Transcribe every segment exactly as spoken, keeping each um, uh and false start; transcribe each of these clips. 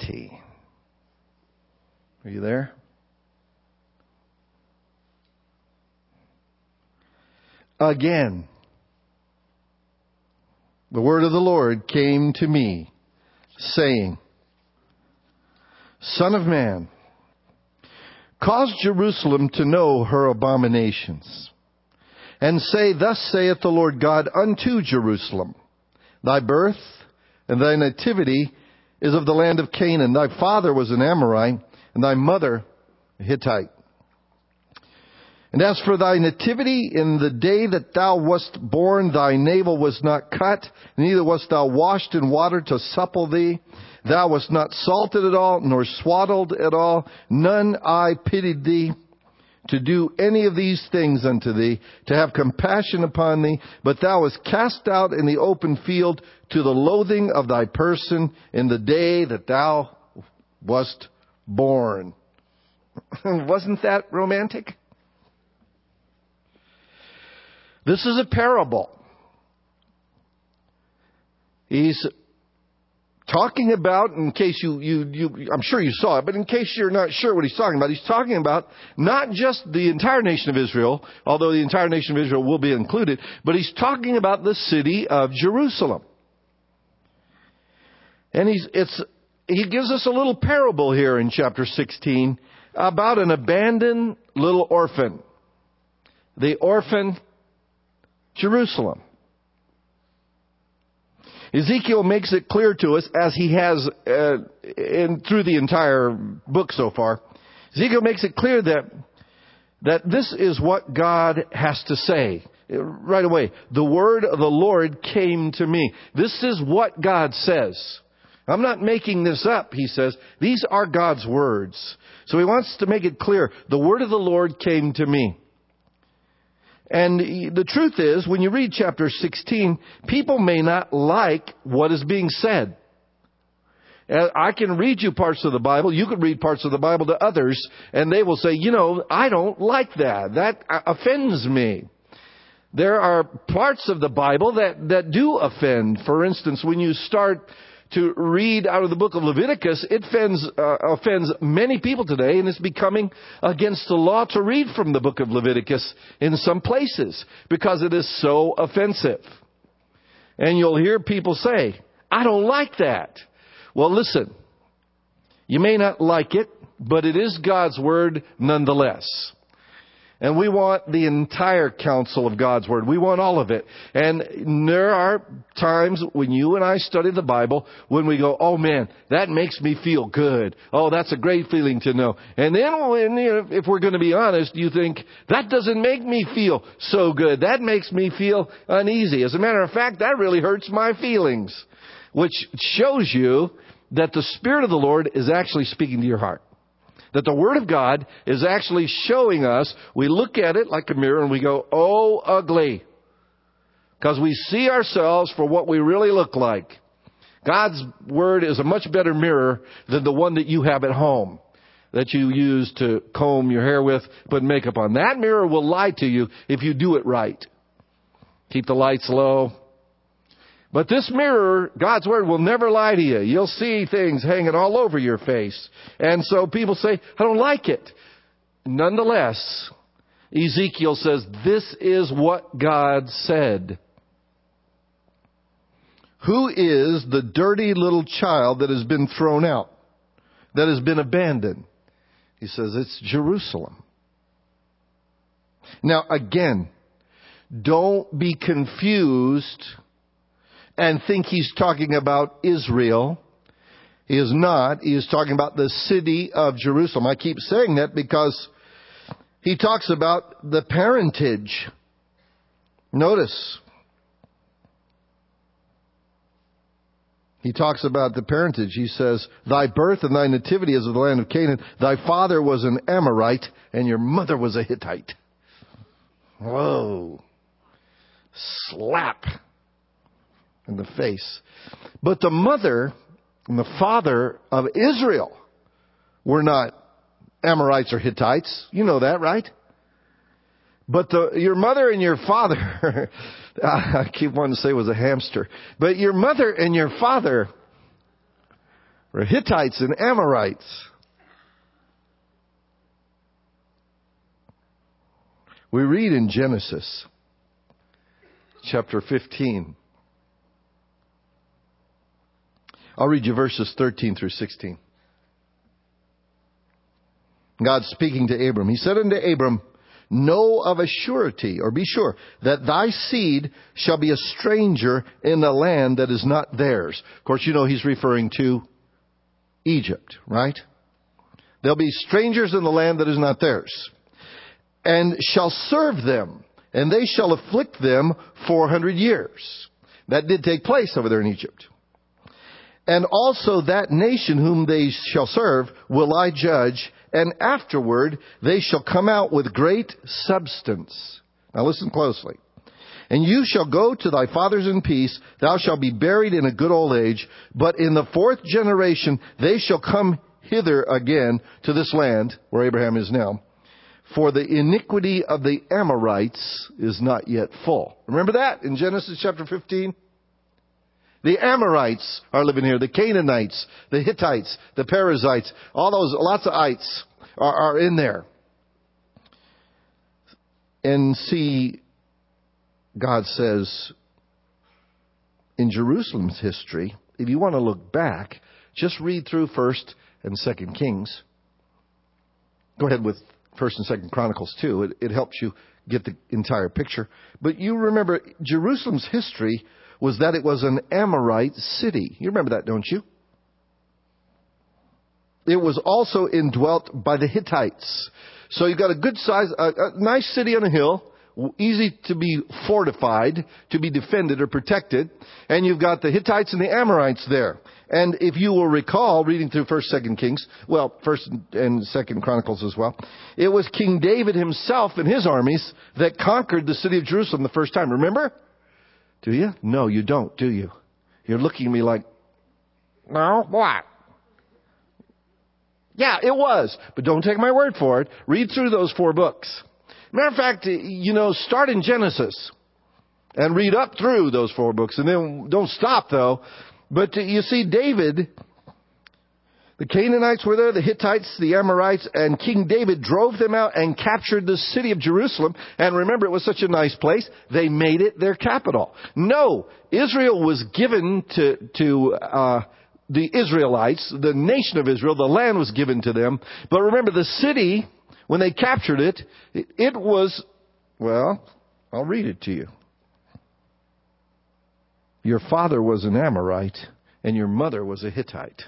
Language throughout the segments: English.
twenty. Are you there? Again, the word of the Lord came to me, saying, Son of man, cause Jerusalem to know her abominations, and say, Thus saith the Lord God unto Jerusalem, Thy birth and thy nativity is of the land of Canaan. Thy father was an Amorite, and thy mother a Hittite. And as for thy nativity, in the day that thou wast born, thy navel was not cut, neither wast thou washed in water to supple thee. Thou wast not salted at all, nor swaddled at all. None I pitied thee to do any of these things unto thee, to have compassion upon thee. But thou wast cast out in the open field to the loathing of thy person in the day that thou wast born. Wasn't that romantic? This is a parable. He's talking about, in case you, you, you, I'm sure you saw it, but in case you're not sure what he's talking about, he's talking about not just the entire nation of Israel, although the entire nation of Israel will be included, but he's talking about the city of Jerusalem. And he's, it's, he gives us a little parable here in chapter sixteen about an abandoned little orphan. The orphan Jerusalem. Ezekiel makes it clear to us, as he has uh, in, through the entire book so far. Ezekiel makes it clear that that this is what God has to say right away. The word of the Lord came to me. This is what God says. I'm not making this up, he says. These are God's words. So he wants to make it clear. The word of the Lord came to me. And the truth is, when you read chapter sixteen, people may not like what is being said. I can read you parts of the Bible, you can read parts of the Bible to others, and they will say, you know, I don't like that. That offends me. There are parts of the Bible that, that do offend. For instance, when you start to read out of the book of Leviticus, it offends, uh, offends many people today, and it's becoming against the law to read from the book of Leviticus in some places because it is so offensive. And you'll hear people say, I don't like that. Well, listen, you may not like it, but it is God's word nonetheless. And we want the entire counsel of God's word. We want all of it. And there are times when you and I study the Bible when we go, oh man, that makes me feel good. Oh, that's a great feeling to know. And then when, you know, if we're going to be honest, you think, that doesn't make me feel so good. That makes me feel uneasy. As a matter of fact, that really hurts my feelings. Which shows you that the Spirit of the Lord is actually speaking to your heart. That the Word of God is actually showing us, we look at it like a mirror and we go, oh, ugly. Because we see ourselves for what we really look like. God's Word is a much better mirror than the one that you have at home, that you use to comb your hair with, put makeup on. That mirror will lie to you if you do it right. Keep the lights low. But this mirror, God's Word, will never lie to you. You'll see things hanging all over your face. And so people say, I don't like it. Nonetheless, Ezekiel says, this is what God said. Who is the dirty little child that has been thrown out, that has been abandoned? He says, it's Jerusalem. Now, again, don't be confused and think he's talking about Israel. He is not. He is talking about the city of Jerusalem. I keep saying that because he talks about the parentage. Notice. He talks about the parentage. He says, thy birth and thy nativity is of the land of Canaan. Thy father was an Amorite and your mother was a Hittite. Whoa. Slap in the face. But the mother and the father of Israel were not Amorites or Hittites. You know that, right? But the, your mother and your father, I keep wanting to say was a hamster, but your mother and your father or Hittites and Amorites. We read in Genesis chapter fifteen. I'll read you verses thirteen through sixteen. God speaking to Abram. He said unto Abram, know of a surety, or be sure, that thy seed shall be a stranger in a land that is not theirs. Of course, you know he's referring to Egypt, right? There'll be strangers in the land that is not theirs, and shall serve them, and they shall afflict them four hundred years. That did take place over there in Egypt. And also that nation whom they shall serve will I judge, and afterward they shall come out with great substance. Now listen closely. And you shall go to thy fathers in peace, thou shalt be buried in a good old age, but in the fourth generation they shall come hither again to this land, where Abraham is now. For the iniquity of the Amorites is not yet full. Remember that in Genesis chapter fifteen? The Amorites are living here. The Canaanites, the Hittites, the Perizzites, all those, lots of ites are, are in there. And see, God says, in Jerusalem's history, if you want to look back, just read through First and Second Kings. Go ahead with First and Second Chronicles too. It, it helps you get the entire picture. But you remember, Jerusalem's history was that it was an Amorite city. You remember that, don't you? It was also indwelt by the Hittites. So you've got a good size, a, a nice city on a hill, easy to be fortified, to be defended or protected. And you've got the Hittites and the Amorites there. And if you will recall, reading through First, Second Kings, well, First and Second Chronicles as well, it was King David himself and his armies that conquered the city of Jerusalem the first time. Remember? Do you? No, you don't, do you? You're looking at me like, no, what? Yeah, it was. But don't take my word for it. Read through those four books. Matter of fact, you know, start in Genesis and read up through those four books. And then don't stop, though. But you see, David, the Canaanites were there, the Hittites, the Amorites, and King David drove them out and captured the city of Jerusalem. And remember, it was such a nice place, they made it their capital. No, Israel was given to, to uh, the Israelites, the nation of Israel, the land was given to them. But remember, the city, when they captured it, it, it was, well, I'll read it to you. Your father was an Amorite, and your mother was a Hittite.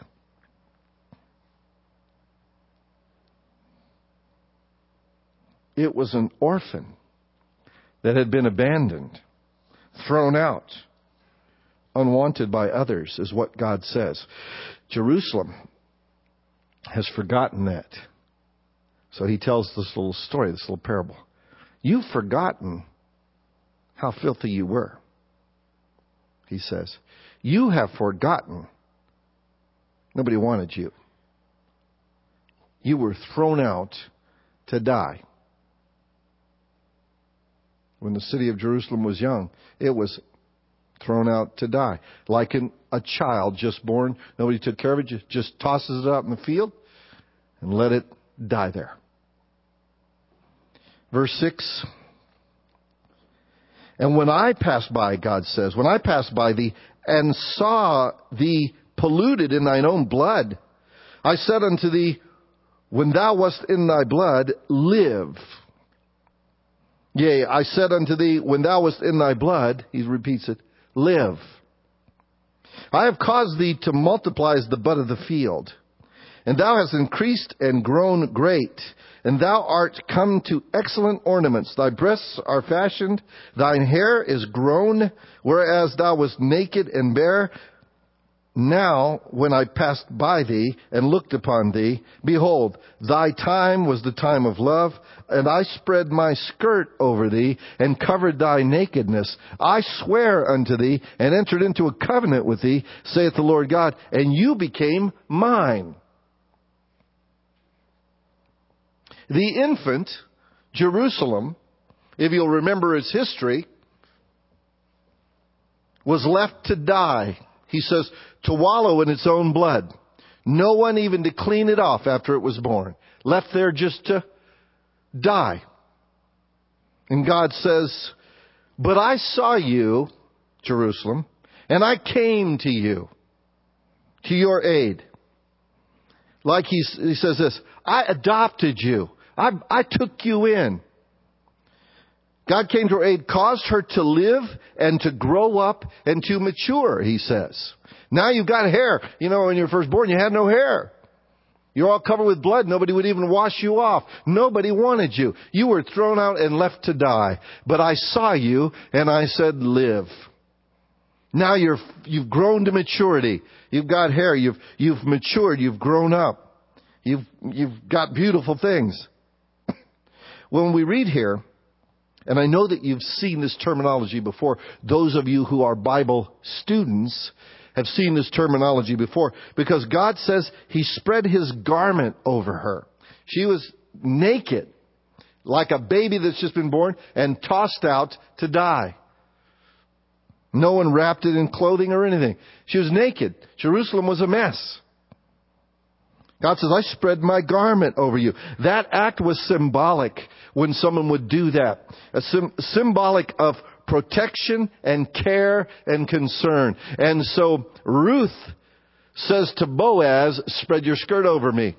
It was an orphan that had been abandoned, thrown out, unwanted by others, is what God says. Jerusalem has forgotten that. So he tells this little story, this little parable. You've forgotten how filthy you were, he says. You have forgotten. Nobody wanted you. You were thrown out to die. When the city of Jerusalem was young, it was thrown out to die. Like in a child just born, nobody took care of it, just, just tosses it out in the field and let it die there. Verse six. And when I passed by, God says, when I passed by thee and saw thee polluted in thine own blood, I said unto thee, when thou wast in thy blood, live. Yea, I said unto thee, when thou wast in thy blood, he repeats it, live. I have caused thee to multiply as the bud of the field, and thou hast increased and grown great, and thou art come to excellent ornaments. Thy breasts are fashioned, thine hair is grown, whereas thou wast naked and bare. Now, when I passed by thee and looked upon thee, behold, thy time was the time of love, and I spread my skirt over thee and covered thy nakedness. I swear unto thee and entered into a covenant with thee, saith the Lord God, and you became mine. The infant, Jerusalem, if you'll remember its history, was left to die. He says, to wallow in its own blood, No one even to clean it off after it was born. Left there just to die. And God says, but I saw you, Jerusalem, and I came to you, to your aid. Like he, he says this, I adopted you. I, I took you in. God came to her aid, caused her to live and to grow up and to mature, he says. Now you've got hair. You know, when you were first born, you had no hair. You're all covered with blood. Nobody would even wash you off. Nobody wanted you. You were thrown out and left to die. But I saw you and I said, live. Now you're, you've grown to maturity. You've got hair. You've, you've matured. You've grown up. You've, you've got beautiful things. When we read here, and I know that you've seen this terminology before, those of you who are Bible students have seen this terminology before, because God says he spread his garment over her. She was naked, like a baby that's just been born, and tossed out to die. No one wrapped it in clothing or anything. She was naked. Jerusalem was a mess. God says, I spread my garment over you. That act was symbolic when someone would do that. A sim- symbolic of protection and care and concern. And so Ruth says to Boaz, spread your skirt over me.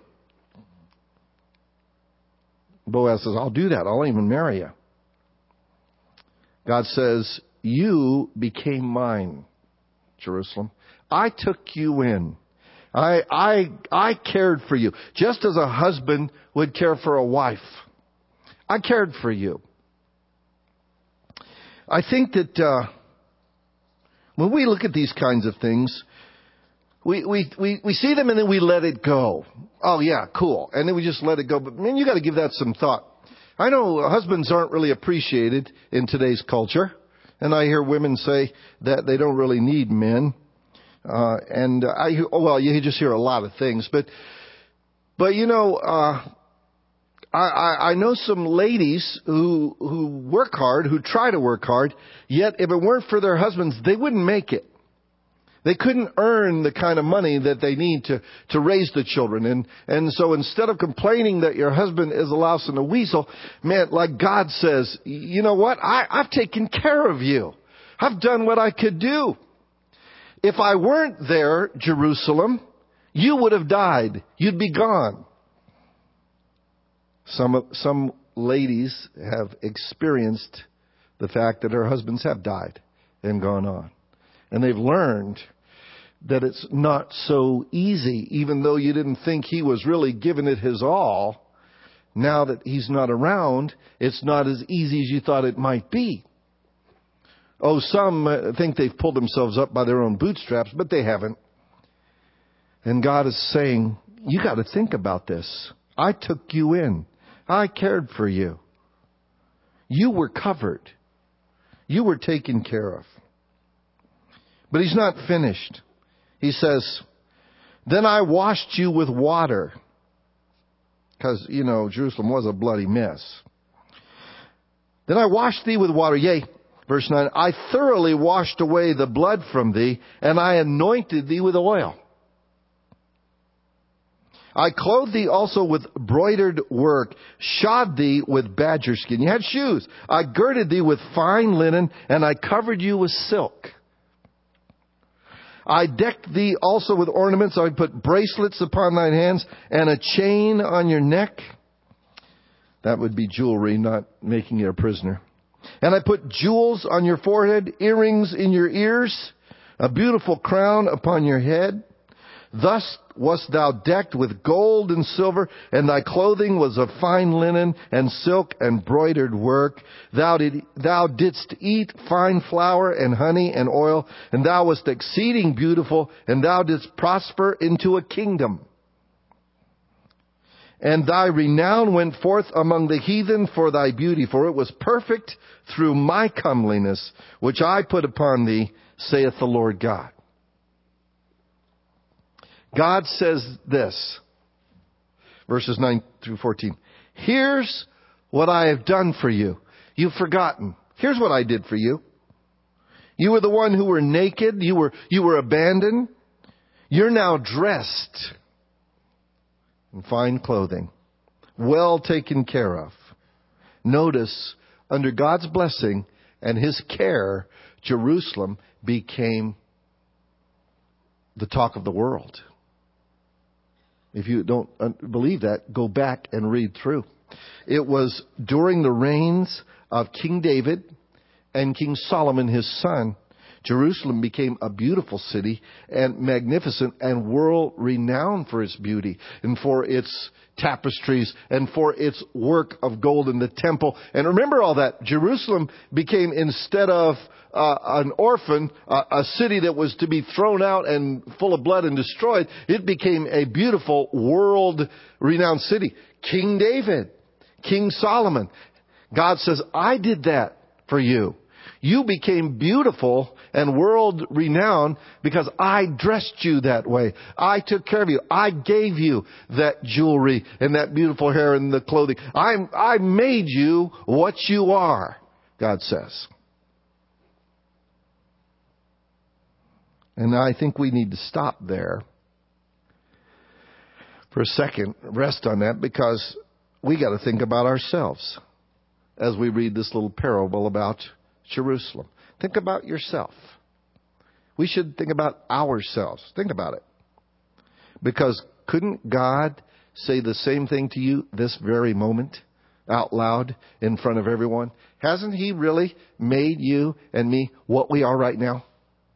Boaz says, I'll do that. I'll even marry you. God says, you became mine, Jerusalem. I took you in. I, I, I cared for you, just as a husband would care for a wife. I cared for you. I think that uh, when we look at these kinds of things, we, we, we, we see them and then we let it go. Oh yeah, cool. And then we just let it go. But man, you got to give that some thought. I know husbands aren't really appreciated in today's culture. And I hear women say that they don't really need men. Uh, and I, oh, well, you just hear a lot of things, but, but you know, uh, I, I, I know some ladies who, who work hard, who try to work hard, yet if it weren't for their husbands, they wouldn't make it. They couldn't earn the kind of money that they need to, to raise the children. And, and so instead of complaining that your husband is a louse and a weasel, man, like God says, you know what? I, I've taken care of you. I've done what I could do. If I weren't there, Jerusalem, you would have died. You'd be gone. Some, some ladies have experienced the fact that their husbands have died and gone on. And they've learned that it's not so easy, even though you didn't think he was really giving it his all. Now that he's not around, it's not as easy as you thought it might be. Oh, some think they've pulled themselves up by their own bootstraps, but they haven't. And God is saying, you got to think about this. I took you in. I cared for you. You were covered. You were taken care of. But he's not finished. He says, then I washed you with water. Because, you know, Jerusalem was a bloody mess. Then I washed thee with water. Yea, verse nine, I thoroughly washed away the blood from thee, and I anointed thee with oil. I clothed thee also with broidered work, shod thee with badger skin. You had shoes. I girded thee with fine linen, and I covered you with silk. I decked thee also with ornaments. I put bracelets upon thine hands, and a chain on your neck. That would be jewelry, not making you a prisoner. And I put jewels on your forehead, earrings in your ears, a beautiful crown upon your head. Thus wast thou decked with gold and silver, and thy clothing was of fine linen and silk and broidered work. Thou, did, thou didst eat fine flour and honey and oil, and thou wast exceeding beautiful, and thou didst prosper into a kingdom. And thy renown went forth among the heathen for thy beauty, for it was perfect through my comeliness, which I put upon thee, saith the Lord God. God says this, verses nine through fourteen. Here's what I have done for you. You've forgotten. Here's what I did for you. You were the one who were naked. You were, you were abandoned. You're now dressed. and fine clothing, well taken care of. Notice, under God's blessing and His care, Jerusalem became the talk of the world. If you don't believe that, go back and read through. It was during the reigns of King David and King Solomon, his son, Jerusalem became a beautiful city and magnificent and world renowned for its beauty and for its tapestries and for its work of gold in the temple. And remember all that. Jerusalem became, instead of uh, an orphan, uh, a city that was to be thrown out and full of blood and destroyed, it became a beautiful world renowned city. King David, King Solomon. God says, I did that for you. You became beautiful and world renowned because I dressed you that way. I took care of you. I gave you that jewelry and that beautiful hair and the clothing. I, I made you what you are, God says. And I think we need to stop there for a second, rest on that, because we got to think about ourselves as we read this little parable about Jerusalem. Think about yourself. We should think about ourselves. Think about it. Because couldn't God say the same thing to you this very moment, out loud, in front of everyone? Hasn't He really made you and me what we are right now?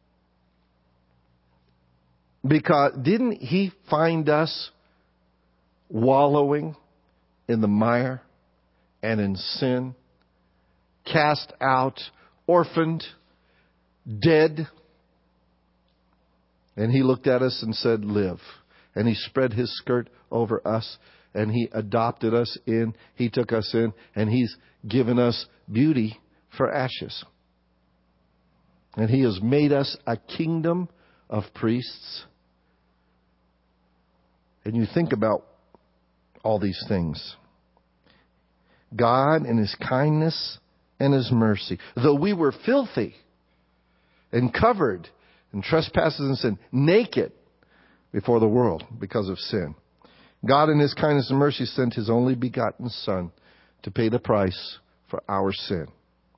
Because didn't He find us wallowing in the mire and in sin, cast out, orphaned, dead? And He looked at us and said, live. And He spread His skirt over us and He adopted us in. He took us in and He's given us beauty for ashes. And He has made us a kingdom of priests. And you think about all these things. God in His kindness and His mercy, though we were filthy and covered in trespasses and sin, naked before the world because of sin, God in His kindness and mercy sent His only begotten Son to pay the price for our sin.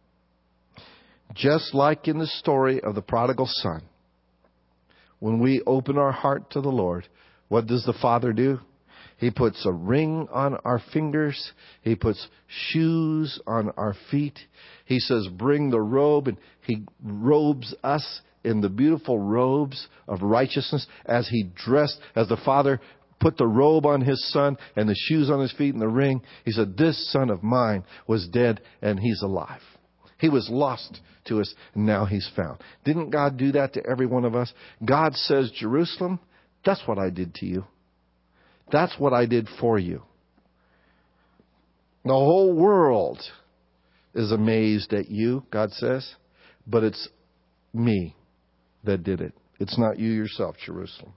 Just like in the story of the prodigal son, when we open our heart to the Lord, what does the Father do? He puts a ring on our fingers. He puts shoes on our feet. He says, bring the robe. And He robes us in the beautiful robes of righteousness as He dressed, as the Father put the robe on His Son and the shoes on His feet and the ring. He said, this son of mine was dead and he's alive. He was lost to us and now He's found. Didn't God do that to every one of us? God says, Jerusalem, that's what I did to you. That's what I did for you. The whole world is amazed at you, God says, but it's me that did it. It's not you yourself, Jerusalem.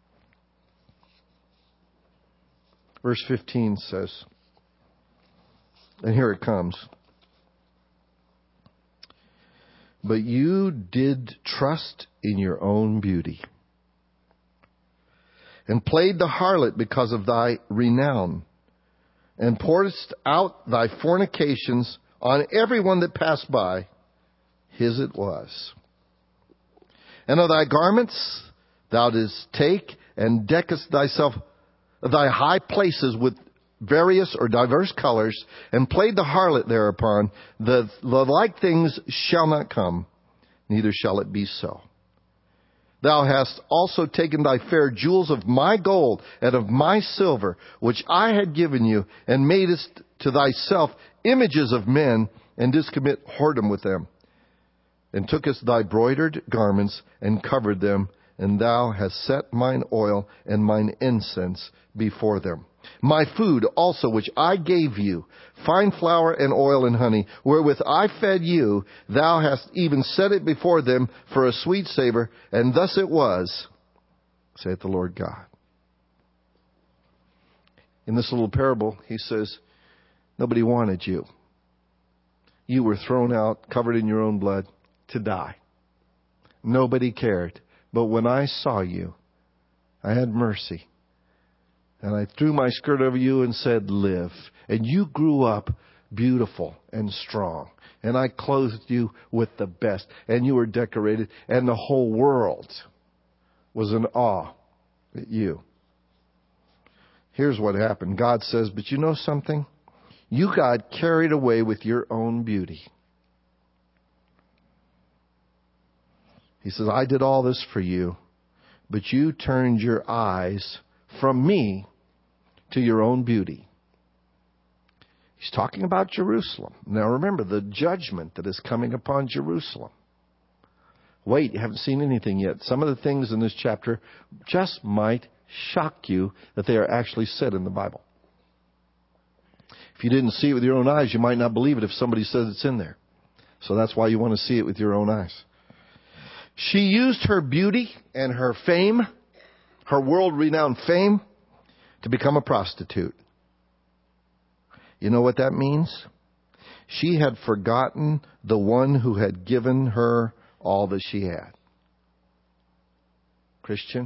Verse fifteen says, and here it comes. But you did trust in your own beauty, and played the harlot because of thy renown, and pouredst out thy fornications on everyone that passed by. His it was. And of thy garments thou didst take, and deckest thyself, thy high places with various or diverse colors, and played the harlot thereupon. The, the like things shall not come, neither shall it be so. Thou hast also taken thy fair jewels of my gold and of my silver, which I had given you, and madest to thyself images of men, and didst commit whoredom with them. And tookest thy broidered garments, and covered them, and thou hast set mine oil and mine incense before them. My food also which I gave you, fine flour and oil and honey, wherewith I fed you, thou hast even set it before them for a sweet savor, and thus it was, saith the Lord God. In this little parable, He says, nobody wanted you. You were thrown out, covered in your own blood, to die. Nobody cared. But when I saw you, I had mercy. And I threw my skirt over you and said, live. And you grew up beautiful and strong. And I clothed you with the best. And you were decorated. And the whole world was in awe at you. Here's what happened. God says, but you know something? You got carried away with your own beauty. He says, I did all this for you, but you turned your eyes from me to your own beauty. He's talking about Jerusalem. Now remember the judgment that is coming upon Jerusalem. Wait, you haven't seen anything yet. Some of the things in this chapter just might shock you that they are actually said in the Bible. If you didn't see it with your own eyes, you might not believe it if somebody says it's in there. So that's why you want to see it with your own eyes. She used her beauty and her fame, her world-renowned fame, to become a prostitute. You know what that means? She had forgotten the one who had given her all that she had. Christian,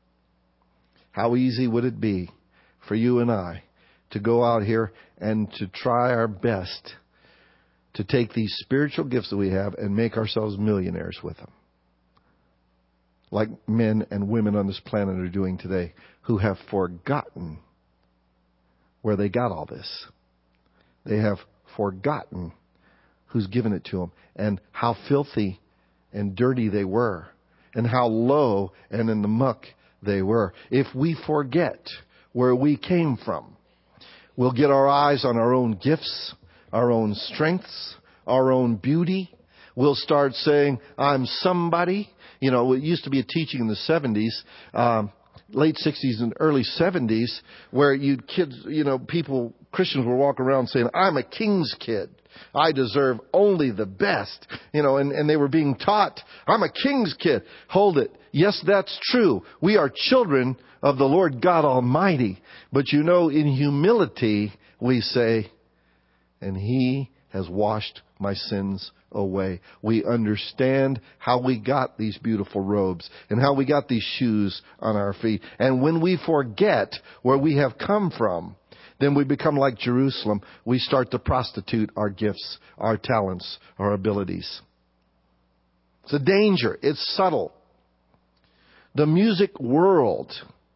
how easy would it be for you and I to go out here and to try our best to take these spiritual gifts that we have and make ourselves millionaires with them? Like men and women on this planet are doing today, who have forgotten where they got all this. They have forgotten who's given it to them and how filthy and dirty they were and how low and in the muck they were. If we forget where we came from, we'll get our eyes on our own gifts, our own strengths, our own beauty. We'll start saying, I'm somebody. You know, it used to be a teaching in the seventies, um, late sixties and early seventies, where you'd kids, you know, people, Christians were walking around saying, I'm a king's kid. I deserve only the best. You know, and, and they were being taught, I'm a king's kid. Hold it. Yes, that's true. We are children of the Lord God Almighty. But you know, in humility, we say, and He has washed my sins away. We understand how we got these beautiful robes and how we got these shoes on our feet. And when we forget where we have come from, then we become like Jerusalem. We start to prostitute our gifts, our talents, our abilities. It's a danger. It's subtle. The music world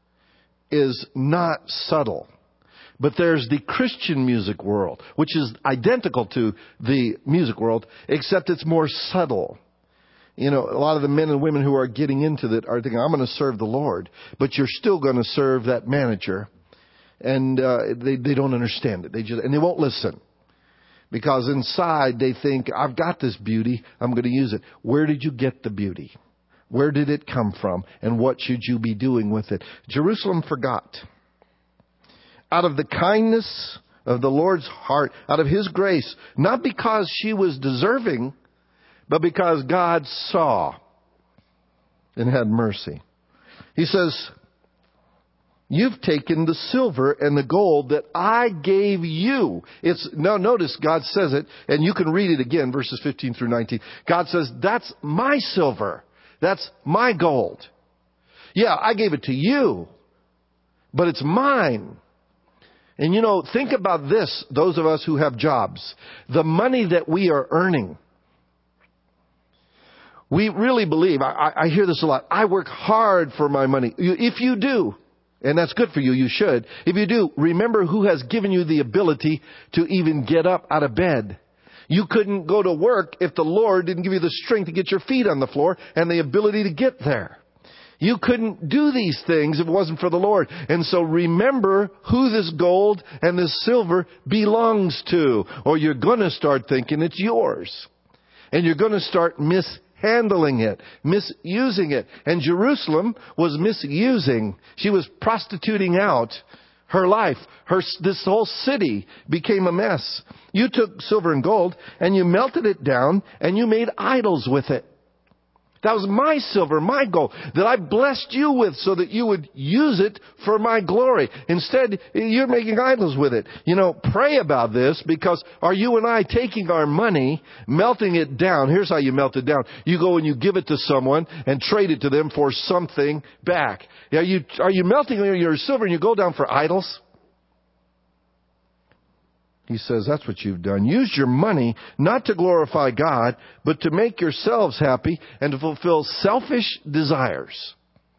is not subtle. But there's the Christian music world, which is identical to the music world, except it's more subtle. You know, a lot of the men and women who are getting into it are thinking, I'm going to serve the Lord, but you're still going to serve that manager. And uh, they, they don't understand it. They just, and they won't listen. Because inside they think, I've got this beauty, I'm going to use it. Where did you get the beauty? Where did it come from? And what should you be doing with it? Jerusalem forgot. Out of the kindness of the Lord's heart, out of His grace, not because she was deserving, but because God saw and had mercy. He says, you've taken the silver and the gold that I gave you. It's, now notice God says it, and you can read it again, verses fifteen through nineteen. God says, that's my silver. That's my gold. Yeah, I gave it to you, but it's mine. And you know, think about this, those of us who have jobs. The money that we are earning. We really believe, I, I hear this a lot, I work hard for my money. If you do, and that's good for you, you should. If you do, remember who has given you the ability to even get up out of bed. You couldn't go to work if the Lord didn't give you the strength to get your feet on the floor and the ability to get there. You couldn't do these things if it wasn't for the Lord. And so remember who this gold and this silver belongs to, or you're going to start thinking it's yours. And you're going to start mishandling it, misusing it. And Jerusalem was misusing. She was prostituting out her life. Her, this whole city became a mess. You took silver and gold and you melted it down and you made idols with it. That was my silver, my gold, that I blessed you with so that you would use it for my glory. Instead, you're making idols with it. You know, pray about this, because are you and I taking our money, melting it down? Here's how you melt it down. You go and you give it to someone and trade it to them for something back. Are you, are you melting your silver and you go down for idols? He says that's what you've done. Use your money not to glorify God, but to make yourselves happy and to fulfill selfish desires.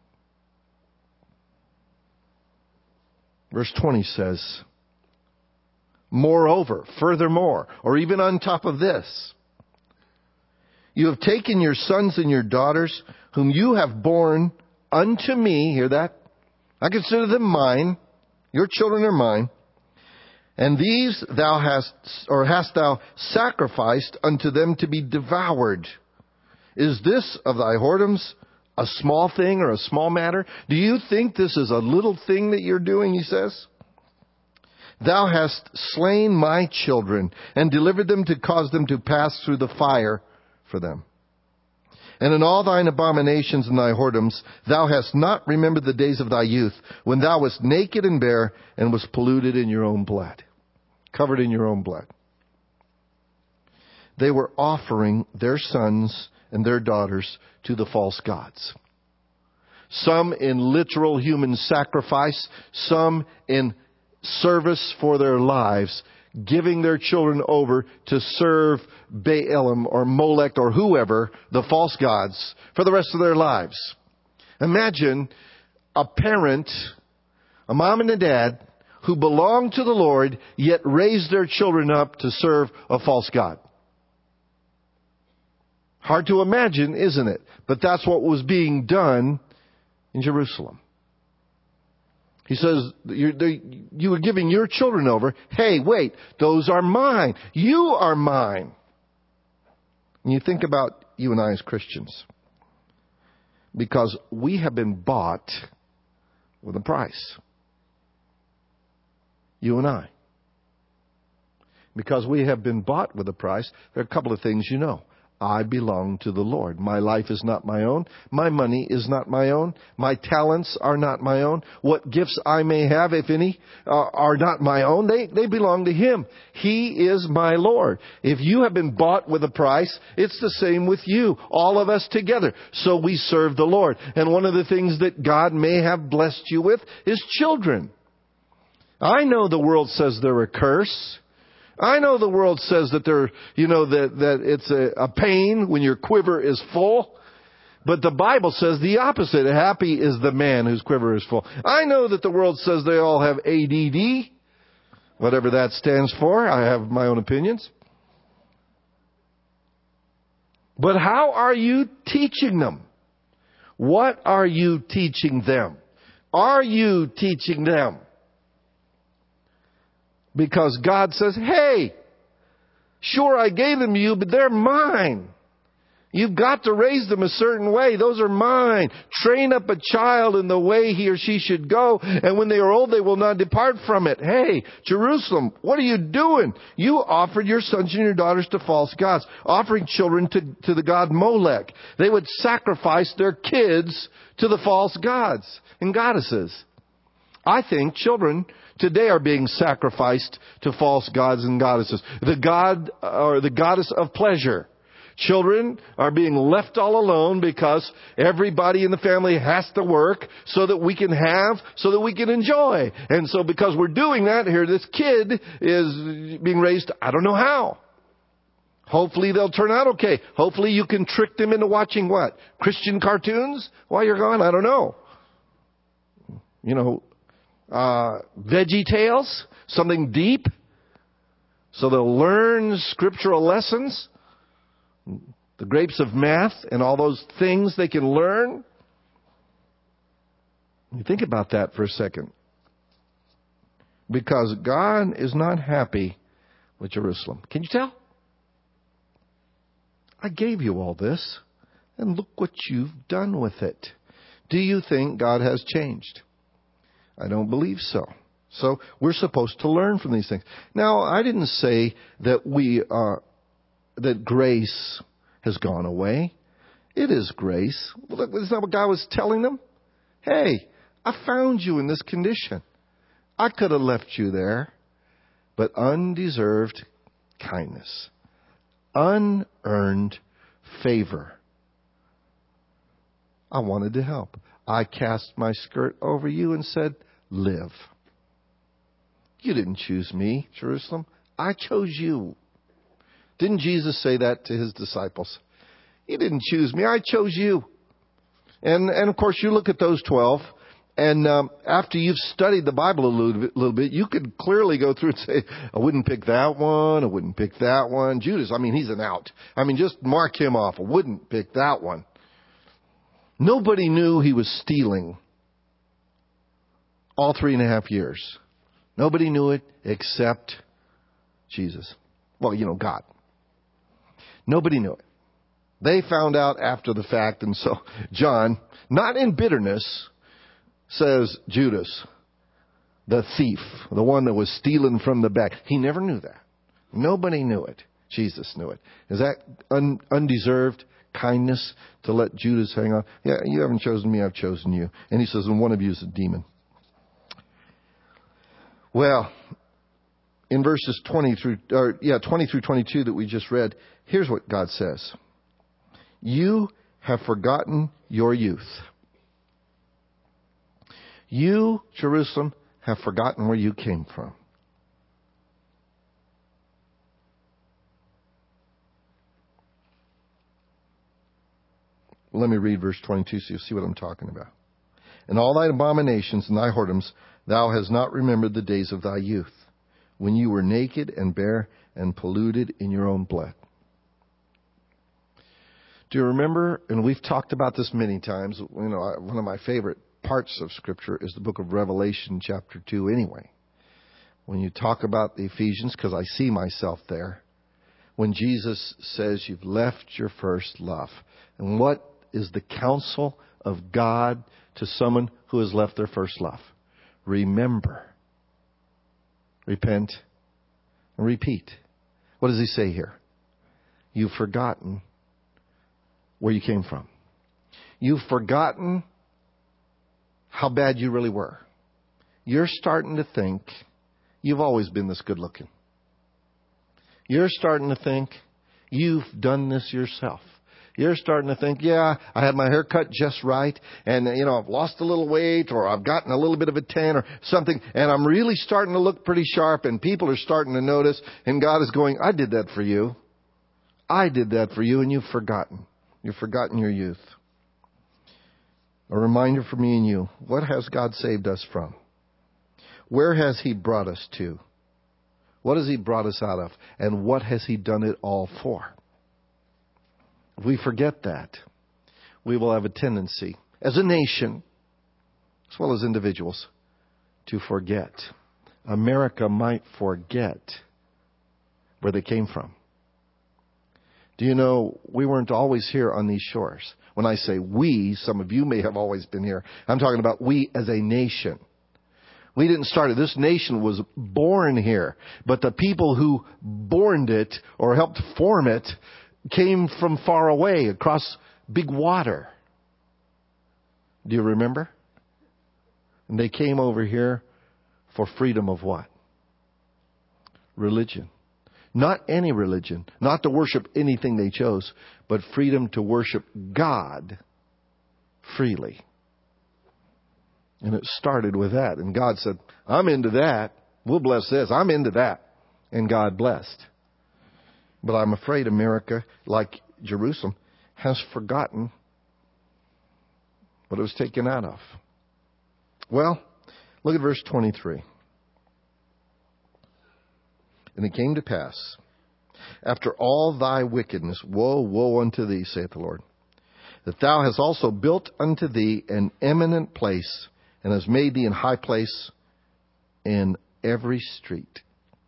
Verse twenty says, moreover, furthermore, or even on top of this, you have taken your sons and your daughters, whom you have borne unto me. Hear that? I consider them mine. Your children are mine. And these thou hast, or hast thou sacrificed unto them to be devoured. Is this of thy whoredoms a small thing or a small matter? Do you think this is a little thing that you're doing, he says? Thou hast slain my children and delivered them to cause them to pass through the fire for them. And in all thine abominations and thy whoredoms, thou hast not remembered the days of thy youth, when thou wast naked and bare, and was polluted in your own blood. Covered in your own blood. They were offering their sons and their daughters to the false gods. Some in literal human sacrifice, some in service for their lives, giving their children over to serve Baalim or Molech or whoever, the false gods, for the rest of their lives. Imagine a parent, a mom and a dad, who belong to the Lord, yet raise their children up to serve a false god. Hard to imagine, isn't it? But that's what was being done in Jerusalem. He says, you're, you were giving your children over. Hey, wait, those are mine. You are mine. And you think about you and I as Christians. Because we have been bought with a price. You and I. Because we have been bought with a price, there are a couple of things you know. I belong to the Lord. My life is not my own. My money is not my own. My talents are not my own. What gifts I may have, if any, uh, are not my own. They, they belong to Him. He is my Lord. If you have been bought with a price, it's the same with you. All of us together. So we serve the Lord. And one of the things that God may have blessed you with is children. I know the world says they're a curse. I know the world says that they're, you know, that, that it's a, a pain when your quiver is full. But the Bible says the opposite. Happy is the man whose quiver is full. I know that the world says they all have A D D. Whatever that stands for. I have my own opinions. But how are you teaching them? What are you teaching them? Are you teaching them? Because God says, hey, sure I gave them to you, but they're mine. You've got to raise them a certain way. Those are mine. Train up a child in the way he or she should go, and when they are old, they will not depart from it. Hey, Jerusalem, what are you doing? You offered your sons and your daughters to false gods, offering children to, to the god Molech. They would sacrifice their kids to the false gods and goddesses. I think children today are being sacrificed to false gods and goddesses. The god or the goddess of pleasure. Children are being left all alone because everybody in the family has to work so that we can have, so that we can enjoy. And so because we're doing that here, this kid is being raised, I don't know how. Hopefully they'll turn out okay. Hopefully you can trick them into watching what? Christian cartoons while you're gone? I don't know. You know, Uh, Veggie Tales, something deep, so they'll learn scriptural lessons, the grapes of math and all those things they can learn. You think about that for a second. Because God is not happy with Jerusalem. Can you tell? I gave you all this, and look what you've done with it. Do you think God has changed? I don't believe so. So we're supposed to learn from these things. Now, I didn't say that we uh, that grace has gone away. It is grace. Look, isn't that what God was telling them? Hey, I found you in this condition. I could have left you there. But undeserved kindness. Unearned favor. I wanted to help. I cast my skirt over you and said, live. You didn't choose me, Jerusalem. I chose you. Didn't Jesus say that to his disciples? You didn't choose me. I chose you. And, and of course, you look at those twelve. And um, after you've studied the Bible a little bit, little bit, you could clearly go through and say, I wouldn't pick that one. I wouldn't pick that one. Judas, I mean, he's an out. I mean, just mark him off. I wouldn't pick that one. Nobody knew he was stealing all three and a half years. Nobody knew it except Jesus. Well, you know, God. Nobody knew it. They found out after the fact. And so John, not in bitterness, says Judas, the thief, the one that was stealing from the back. He never knew that. Nobody knew it. Jesus knew it. Is that un- undeserved kindness to let Judas hang on? Yeah, you haven't chosen me, I've chosen you. And he says, and one of you is a demon. Well, in verses twenty through, or yeah, twenty through twenty-two that we just read, here's what God says. You have forgotten your youth. You, Jerusalem, have forgotten where you came from. Let me read verse twenty-two so you'll see what I'm talking about. In all thy abominations and thy whoredoms, thou hast not remembered the days of thy youth, when you were naked and bare and polluted in your own blood. Do you remember, and we've talked about this many times, you know, one of my favorite parts of Scripture is the book of Revelation chapter two anyway. When you talk about the Ephesians, because I see myself there, when Jesus says you've left your first love. And what is the counsel of God to someone who has left their first love? Remember. Repent. And repeat. What does he say here? You've forgotten where you came from. You've forgotten how bad you really were. You're starting to think you've always been this good looking. You're starting to think you've done this yourself. You're starting to think, yeah, I had my hair cut just right, and, you know, I've lost a little weight, or I've gotten a little bit of a tan or something, and I'm really starting to look pretty sharp, and people are starting to notice, and God is going, I did that for you. I did that for you, and you've forgotten. You've forgotten your youth. A reminder for me and you, what has God saved us from? Where has He brought us to? What has He brought us out of? And what has He done it all for? If we forget that, we will have a tendency, as a nation, as well as individuals, to forget. America might forget where they came from. Do you know, we weren't always here on these shores. When I say we, some of you may have always been here. I'm talking about we as a nation. We didn't start it. This nation was born here. But the people who borned it or helped form it came from far away, across big water. Do you remember? And they came over here for freedom of what? Religion. Not any religion. Not to worship anything they chose, but freedom to worship God freely. And it started with that. And God said, I'm into that. We'll bless this. I'm into that. And God blessed. But I'm afraid America, like Jerusalem, has forgotten what it was taken out of. Well, look at verse twenty-three. And it came to pass, after all thy wickedness, woe, woe unto thee, saith the Lord, that thou hast also built unto thee an eminent place, and hast made thee an high place in every street.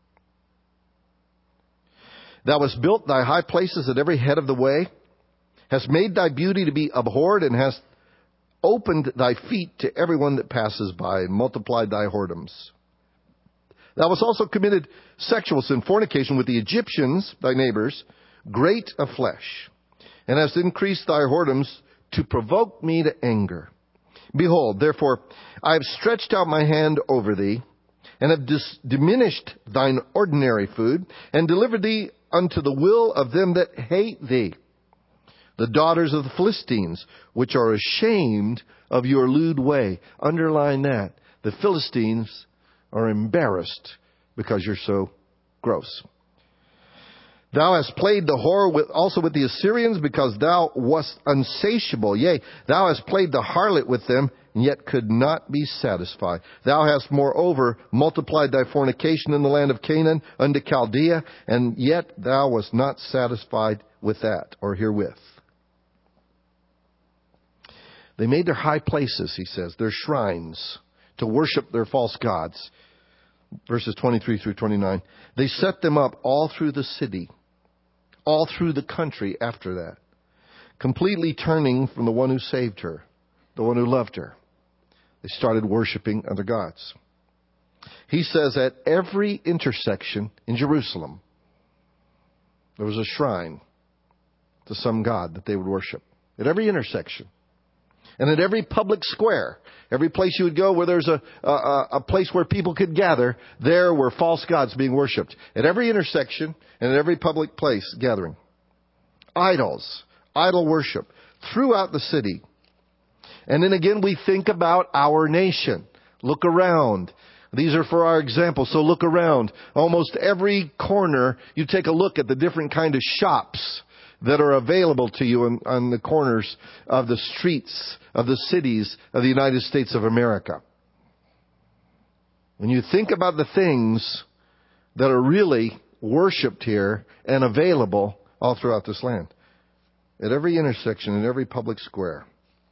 Thou hast built thy high places at every head of the way, hast made thy beauty to be abhorred, and hast opened thy feet to everyone that passes by, and multiplied thy whoredoms. Thou hast also committed sexual sin, fornication with the Egyptians, thy neighbors, great of flesh, and hast increased thy whoredoms to provoke me to anger. Behold, therefore, I have stretched out my hand over thee, and have dis- diminished thine ordinary food, and delivered thee unto the will of them that hate thee, the daughters of the Philistines, which are ashamed of your lewd way. Underline that. The Philistines are embarrassed because you're so gross. Thou hast played the whore with, also with the Assyrians, because thou wast unsatiable. Yea, thou hast played the harlot with them, and yet could not be satisfied. Thou hast moreover multiplied thy fornication in the land of Canaan unto Chaldea, and yet thou wast not satisfied with that, or herewith. They made their high places, he says, their shrines, to worship their false gods. Verses twenty-three through twenty-nine. They set them up all through the city, all through the country after that, completely turning from the one who saved her, the one who loved her. They started worshiping other gods. He says at every intersection in Jerusalem, there was a shrine to some god that they would worship. At every intersection. And at every public square, every place you would go where there's a, a, a place where people could gather, there were false gods being worshipped. At every intersection and at every public place gathering. Idols, idol worship throughout the city. And then again, we think about our nation. Look around. These are for our example, so look around. Almost every corner, you take a look at the different kind of shops that are available to you on, on the corners of the streets of the cities of the United States of America. When you think about the things that are really worshipped here and available all throughout this land, at every intersection, in every public square.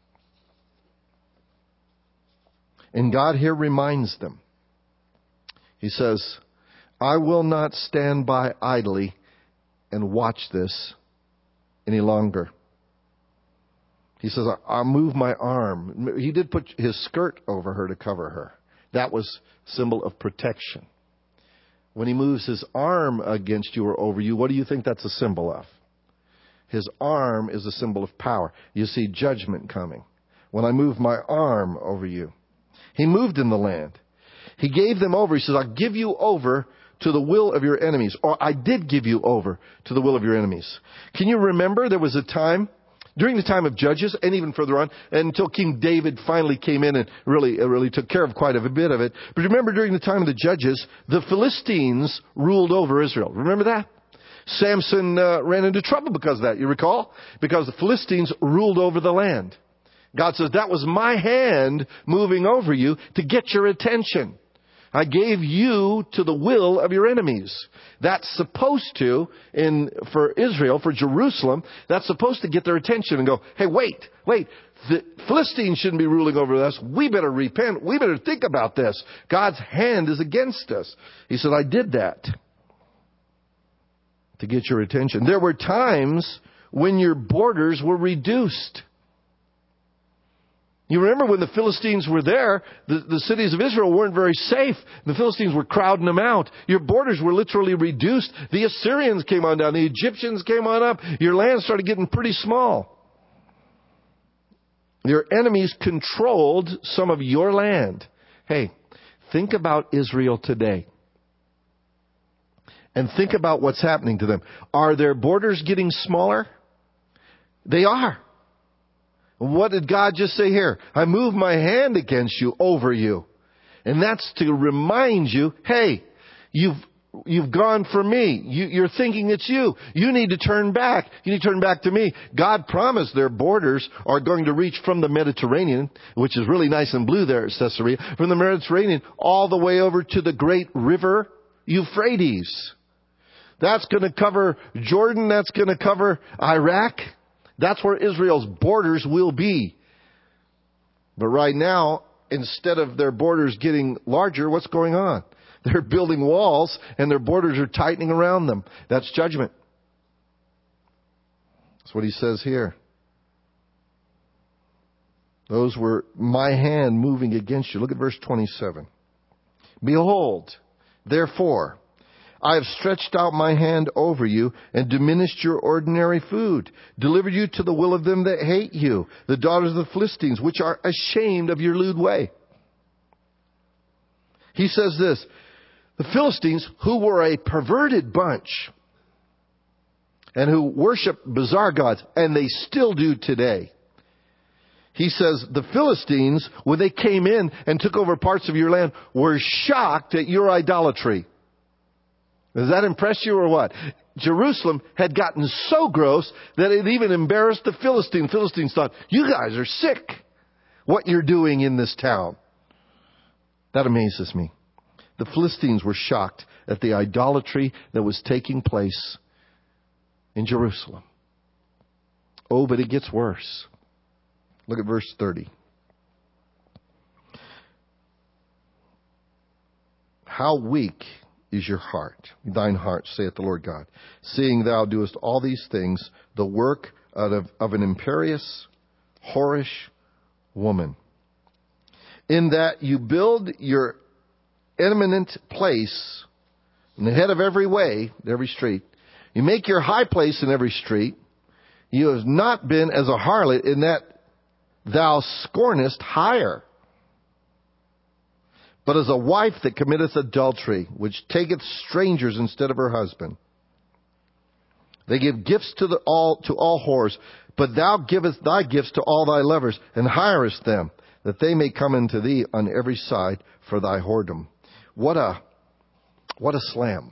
And God here reminds them. He says, I will not stand by idly and watch this any longer. He says, I'll move my arm. He did put his skirt over her to cover her. That was symbol of protection. When he moves his arm against you or over you, what do you think that's a symbol of? His arm is a symbol of power. You see judgment coming. When I move my arm over you. He moved in the land. He gave them over. He says, I'll give you over to the will of your enemies. Or I did give you over to the will of your enemies. Can you remember there was a time, during the time of Judges, and even further on, until King David finally came in and really, really took care of quite a bit of it. But remember, during the time of the Judges, the Philistines ruled over Israel. Remember that? Samson uh, ran into trouble because of that, you recall? Because the Philistines ruled over the land. God says, that was my hand moving over you to get your attention. I gave you to the will of your enemies. That's supposed to, in for Israel, for Jerusalem, that's supposed to get their attention and go, hey, wait, wait, the Philistines shouldn't be ruling over us. We better repent. We better think about this. God's hand is against us. He said, I did that to get your attention. There were times when your borders were reduced. You remember when the Philistines were there, the, the cities of Israel weren't very safe. The Philistines were crowding them out. Your borders were literally reduced. The Assyrians came on down. The Egyptians came on up. Your land started getting pretty small. Your enemies controlled some of your land. Hey, think about Israel today. And think about what's happening to them. Are their borders getting smaller? They are. What did God just say here? I move my hand against you, over you. And that's to remind you, hey, you've you've gone from me. You, you're thinking it's you. You need to turn back. You need to turn back to me. God promised their borders are going to reach from the Mediterranean, which is really nice and blue there at Caesarea, from the Mediterranean all the way over to the great river Euphrates. That's going to cover Jordan. That's going to cover Iraq. That's where Israel's borders will be. But right now, instead of their borders getting larger, what's going on? They're building walls and their borders are tightening around them. That's judgment. That's what he says here. Those were my hand moving against you. Look at verse twenty-seven. Behold, therefore, I have stretched out my hand over you and diminished your ordinary food, delivered you to the will of them that hate you, the daughters of the Philistines, which are ashamed of your lewd way. He says this, the Philistines, who were a perverted bunch and who worship bizarre gods, and they still do today. He says, the Philistines, when they came in and took over parts of your land, were shocked at your idolatry. Does that impress you or what? Jerusalem had gotten so gross that it even embarrassed the Philistines. Philistines thought, you guys are sick, what you're doing in this town. That amazes me. The Philistines were shocked at the idolatry that was taking place in Jerusalem. Oh, but it gets worse. Look at verse thirty. How weak is your heart, thine heart, saith the Lord God, seeing thou doest all these things, the work of, of an imperious, whorish woman, in that you build your eminent place in the head of every way, every street. You make your high place in every street. You have not been as a harlot in that thou scornest hire, but as a wife that committeth adultery, which taketh strangers instead of her husband. They give gifts to the all to all whores, but thou givest thy gifts to all thy lovers, and hirest them, that they may come into thee on every side for thy whoredom. What a what a slam.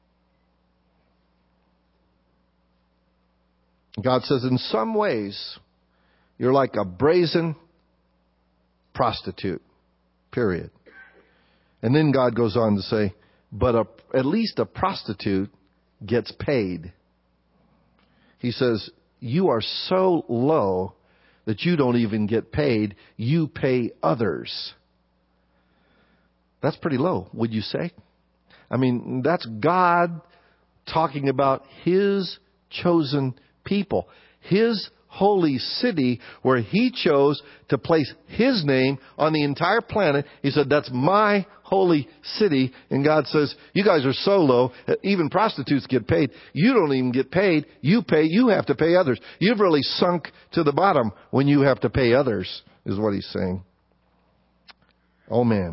God says, in some ways, you're like a brazen prostitute, period. And then God goes on to say, but a, at least a prostitute gets paid. He says, you are so low that you don't even get paid. You pay others. That's pretty low, would you say? I mean, that's God talking about His chosen people. His holy city where He chose to place His name on the entire planet. He said, that's my holy city. And God says, you guys are so low, even prostitutes get paid. You don't even get paid. You pay, you have to pay others. You've really sunk to the bottom when you have to pay others, is what He's saying. Oh man.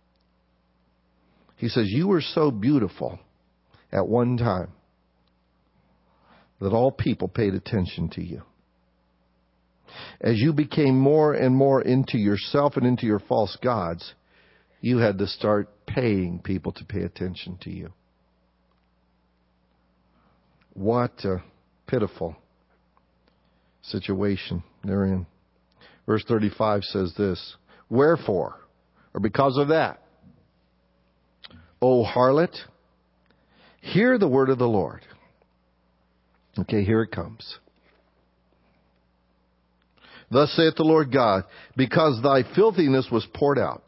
He says, you were so beautiful at one time that all people paid attention to you. As you became more and more into yourself and into your false gods, you had to start paying people to pay attention to you. What a pitiful situation they're in. Verse thirty-five says this, wherefore, or because of that, O harlot, hear the word of the Lord. Okay, here it comes. Thus saith the Lord God, because thy filthiness was poured out,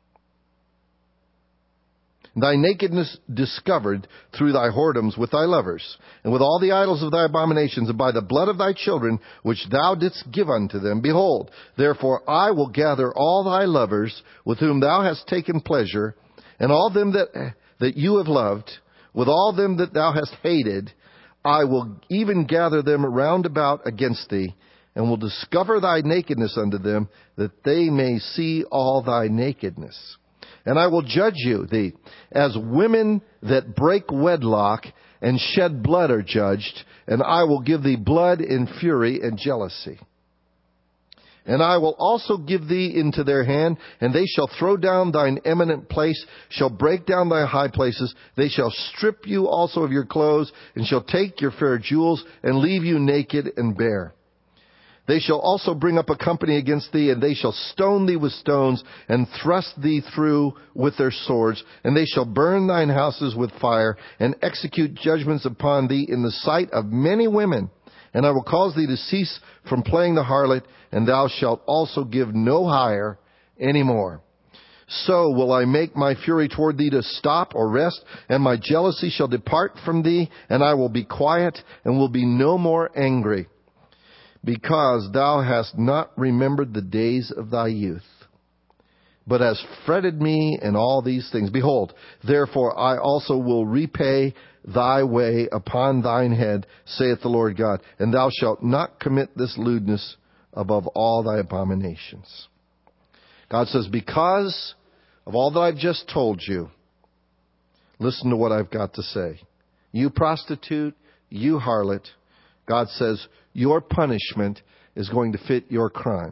thy nakedness discovered through thy whoredoms with thy lovers, and with all the idols of thy abominations, and by the blood of thy children, which thou didst give unto them. Behold, therefore I will gather all thy lovers, with whom thou hast taken pleasure, and all them that, that you have loved, with all them that thou hast hated, I will even gather them round about against thee, and will discover thy nakedness unto them, that they may see all thy nakedness. And I will judge you, thee, as women that break wedlock and shed blood are judged, and I will give thee blood in fury and jealousy. And I will also give thee into their hand, and they shall throw down thine eminent place, shall break down thy high places. They shall strip you also of your clothes, and shall take your fair jewels, and leave you naked and bare. They shall also bring up a company against thee, and they shall stone thee with stones, and thrust thee through with their swords. And they shall burn thine houses with fire, and execute judgments upon thee in the sight of many women. And I will cause thee to cease from playing the harlot, and thou shalt also give no hire any more. So will I make my fury toward thee to stop or rest, and my jealousy shall depart from thee, and I will be quiet, and will be no more angry. Because thou hast not remembered the days of thy youth, but has fretted me in all these things. Behold, therefore I also will repay thy way upon thine head, saith the Lord God, and thou shalt not commit this lewdness above all thy abominations. God says, because of all that I've just told you, listen to what I've got to say. You prostitute, you harlot, God says, your punishment is going to fit your crime.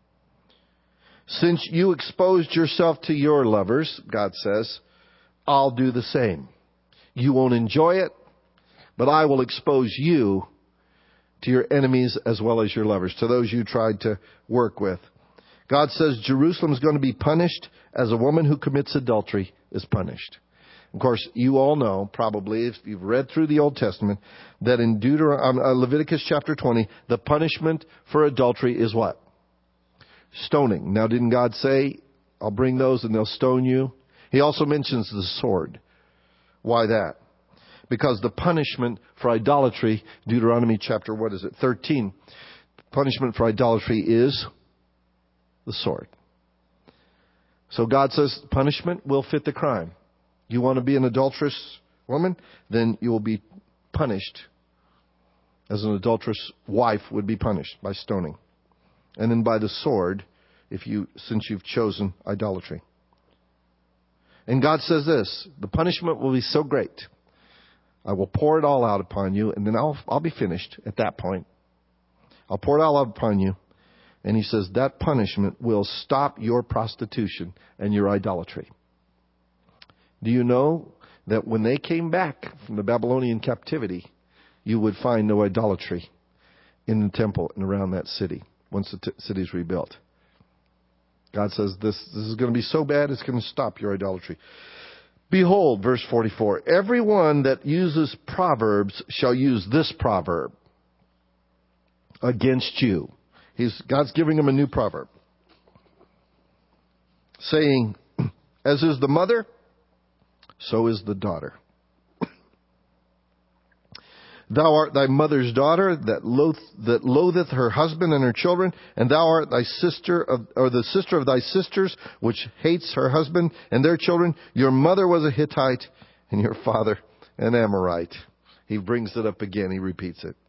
Since you exposed yourself to your lovers, God says, I'll do the same. You won't enjoy it, but I will expose you to your enemies as well as your lovers, to those you tried to work with. God says Jerusalem is going to be punished as a woman who commits adultery is punished. Of course, you all know, probably, if you've read through the Old Testament, that in Deuteron- uh, Leviticus chapter twenty, the punishment for adultery is what? Stoning. Now, didn't God say, I'll bring those and they'll stone you? He also mentions the sword. Why that? Because the punishment for idolatry, Deuteronomy chapter, what is it, thirteen, punishment for idolatry is the sword. So God says punishment will fit the crime. You want to be an adulterous woman? Then you will be punished as an adulterous wife would be punished by stoning. And then by the sword, if you, since you've chosen idolatry. And God says this, the punishment will be so great. I will pour it all out upon you, and then I'll, I'll be finished at that point. I'll pour it all out upon you. And he says that punishment will stop your prostitution and your idolatry. Do you know that when they came back from the Babylonian captivity, you would find no idolatry in the temple and around that city once the t- city is rebuilt? God says this, this is going to be so bad, it's going to stop your idolatry. Behold, verse forty-four, everyone that uses proverbs shall use this proverb against you. He's, God's giving him a new proverb, saying, as is the mother, so is the daughter. Thou art thy mother's daughter that, loath, that loatheth her husband and her children, and thou art thy sister of, or the sister of thy sisters, which hates her husband and their children. Your mother was a Hittite, and your father an Amorite. He brings it up again. He repeats it.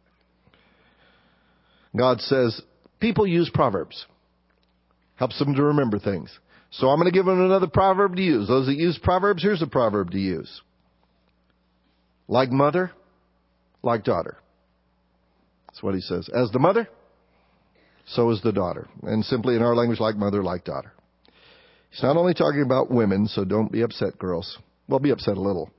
God says, people use proverbs. Helps them to remember things. So I'm going to give them another proverb to use. Those that use proverbs, here's a proverb to use. Like mother, like daughter. That's what he says. As the mother, so is the daughter. And simply in our language, like mother, like daughter. He's not only talking about women, so don't be upset, girls. Well, be upset a little.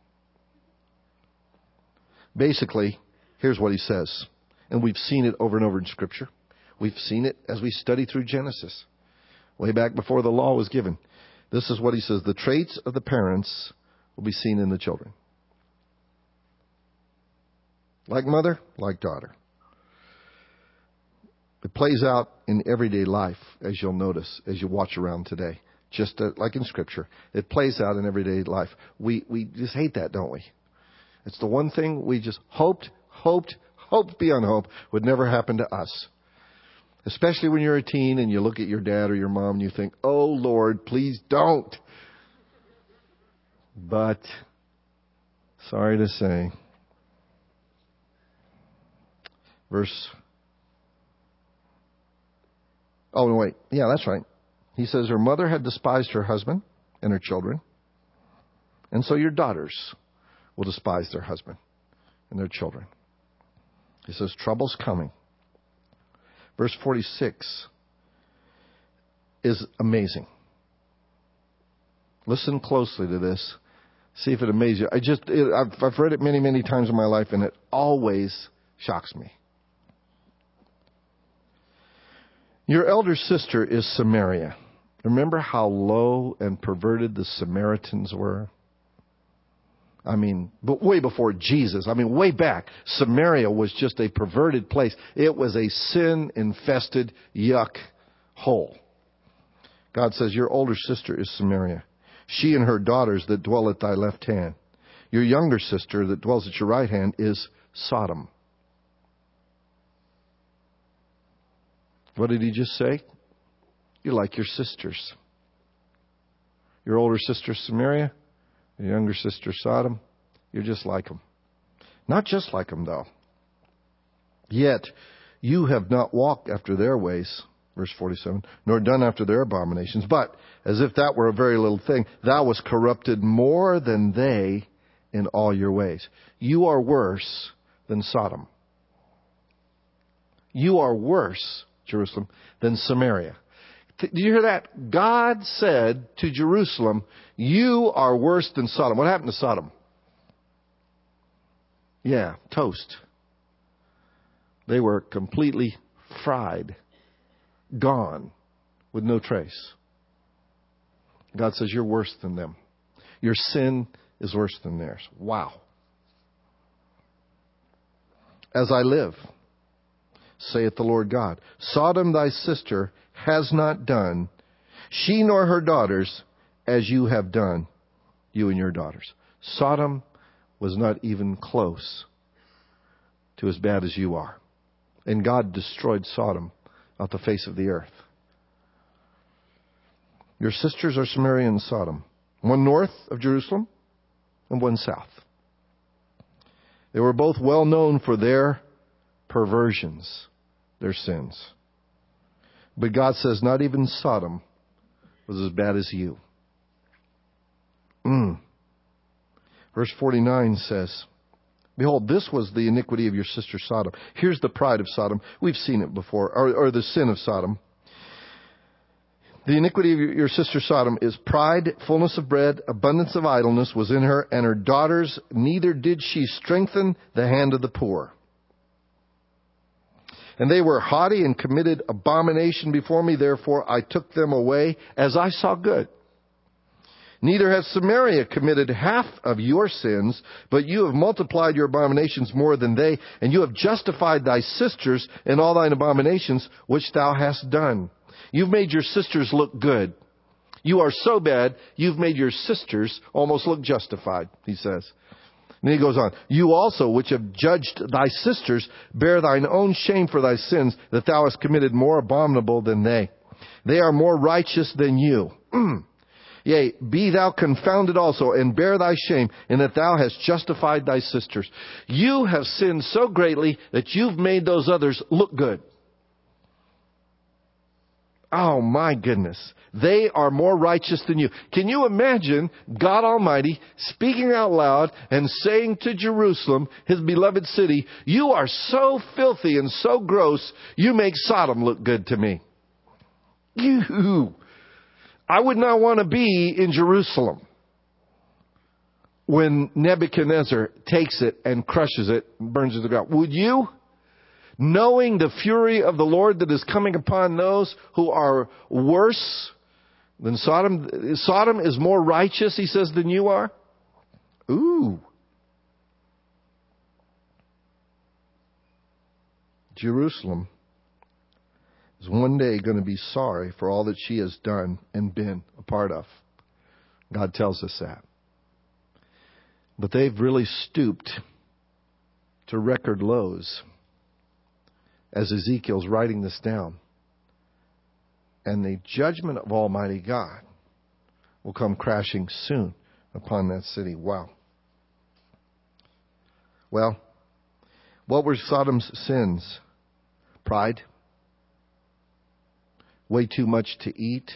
Basically, here's what he says. And we've seen it over and over in Scripture. We've seen it as we study through Genesis, way back before the law was given. This is what he says. The traits of the parents will be seen in the children. Like mother, like daughter. It plays out in everyday life, as you'll notice, as you watch around today. Just uh, like in Scripture. It plays out in everyday life. We, we just hate that, don't we? It's the one thing we just hoped, hoped, hoped beyond hope would never happen to us. Especially when you're a teen and you look at your dad or your mom and you think, oh, Lord, please don't. But, sorry to say, verse, oh, no, wait. Yeah, that's right. He says her mother had despised her husband and her children. And so your daughters will despise their husband and their children. He says trouble's coming. Verse forty-six is amazing. Listen closely to this. See if it amazes you. I just, it, I've, I've read it many, many times in my life, and it always shocks me. Your elder sister is Samaria. Remember how low and perverted the Samaritans were? I mean, but way before Jesus. I mean, way back, Samaria was just a perverted place. It was a sin-infested yuck hole. God says, your older sister is Samaria. She and her daughters that dwell at thy left hand. Your younger sister that dwells at your right hand is Sodom. What did he just say? You're like your sisters. your older sister Samaria, your younger sister Sodom, you're just like them. Not just like them, though. Yet you have not walked after their ways, verse forty-seven, nor done after their abominations. But, as if that were a very little thing, thou wast corrupted more than they in all your ways. You are worse than Sodom. You are worse, Jerusalem, than Samaria. Did you hear that? God said to Jerusalem, you are worse than Sodom. What happened to Sodom? Yeah, toast. They were completely fried, gone, with no trace. God says, you're worse than them. Your sin is worse than theirs. Wow. As I live, saith the Lord God, Sodom thy sister has not done, she nor her daughters, as you have done, you and your daughters. Sodom was not even close to as bad as you are. And God destroyed Sodom off the face of the earth. Your sisters are Samaria and Sodom, one north of Jerusalem and one south. They were both well known for their perversions, their sins. But God says not even Sodom was as bad as you. Mm. Verse forty-nine says, behold, this was the iniquity of your sister Sodom. Here's the pride of Sodom. We've seen it before, or, or the sin of Sodom. The iniquity of your sister Sodom is pride, fullness of bread, abundance of idleness was in her, and her daughters, neither did she strengthen the hand of the poor. And they were haughty and committed abomination before me, therefore I took them away as I saw good. Neither has Samaria committed half of your sins, but you have multiplied your abominations more than they, and you have justified thy sisters in all thine abominations which thou hast done. You've made your sisters look good. You are so bad, you've made your sisters almost look justified, he says. And he goes on, you also, which have judged thy sisters, bear thine own shame for thy sins, that thou hast committed more abominable than they. They are more righteous than you. Yea, be thou confounded also, and bear thy shame, in that thou hast justified thy sisters. You have sinned so greatly that you've made those others look good. Oh my goodness. They are more righteous than you. Can you imagine God Almighty speaking out loud and saying to Jerusalem, his beloved city, you are so filthy and so gross, you make Sodom look good to me. You, I would not want to be in Jerusalem when Nebuchadnezzar takes it and crushes it and burns it to the ground. Would you? Knowing the fury of the Lord that is coming upon those who are worse than Sodom. Sodom is more righteous, he says, than you are. Ooh. Jerusalem is one day going to be sorry for all that she has done and been a part of. God tells us that. But they've really stooped to record lows as Ezekiel's writing this down. And the judgment of Almighty God will come crashing soon upon that city. Wow. Well, what were Sodom's sins? Pride. Way too much to eat.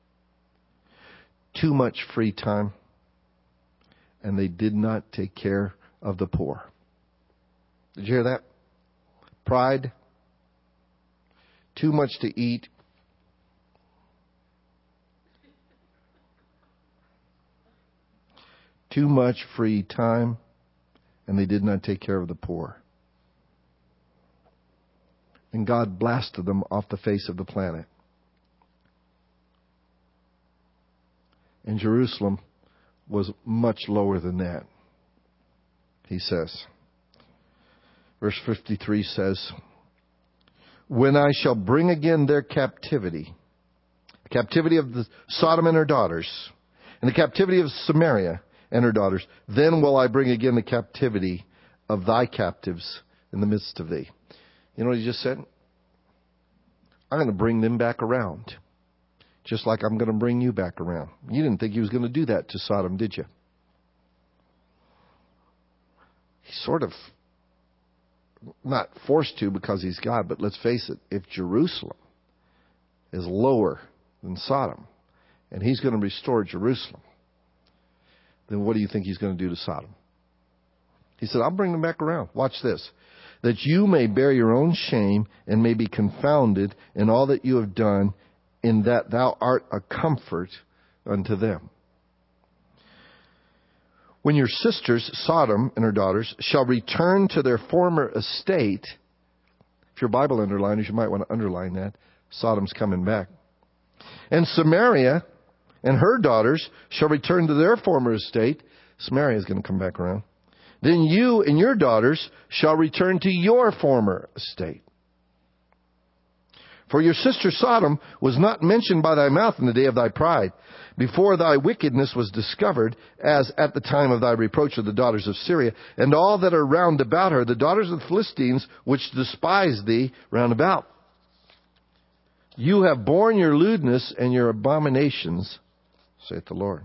Too much free time. And they did not take care of the poor. Did you hear that? Pride. Too much to eat. Too much free time. And they did not take care of the poor. And God blasted them off the face of the planet. And Jerusalem was much lower than that, he says. Verse fifty-three says, when I shall bring again their captivity, the captivity of the Sodom and her daughters, and the captivity of Samaria and her daughters, then will I bring again the captivity of thy captives in the midst of thee. You know what he just said? I'm going to bring them back around. Just like I'm going to bring you back around. You didn't think he was going to do that to Sodom, did you? He sort of, not forced to because he's God, but let's face it, if Jerusalem is lower than Sodom, and he's going to restore Jerusalem, then what do you think he's going to do to Sodom? He said, I'll bring them back around. Watch this. That you may bear your own shame and may be confounded in all that you have done, in that thou art a comfort unto them. When your sisters, Sodom and her daughters, shall return to their former estate, if you're Bible underliners, you might want to underline that. Sodom's coming back. And Samaria and her daughters shall return to their former estate. Samaria is going to come back around. Then you and your daughters shall return to your former estate. For your sister Sodom was not mentioned by thy mouth in the day of thy pride, before thy wickedness was discovered, as at the time of thy reproach of the daughters of Syria, and all that are round about her, the daughters of the Philistines, which despise thee round about. You have borne your lewdness and your abominations, saith the Lord.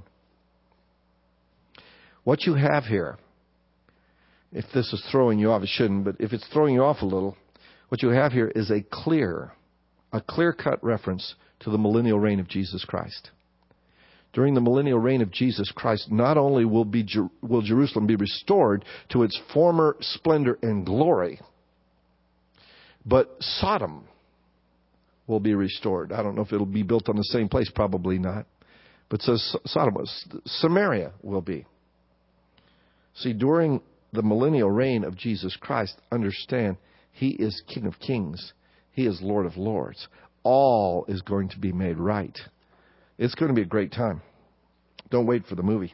What you have here, if this is throwing you off, it shouldn't, but if it's throwing you off a little, what you have here is a clear, a clear-cut reference to the millennial reign of Jesus Christ. During the millennial reign of Jesus Christ, not only will, be, will Jerusalem be restored to its former splendor and glory, but Sodom will be restored. I don't know if it'll be built on the same place, probably not. But says Sodom, Samaria will be. See, during the millennial reign of Jesus Christ, understand, he is King of Kings. He is Lord of Lords. All is going to be made right. It's going to be a great time. Don't wait for the movie.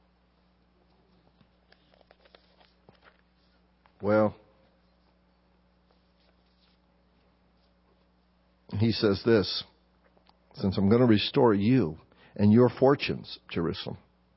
Well, he says this, since I'm going to restore you and your fortunes, Jerusalem,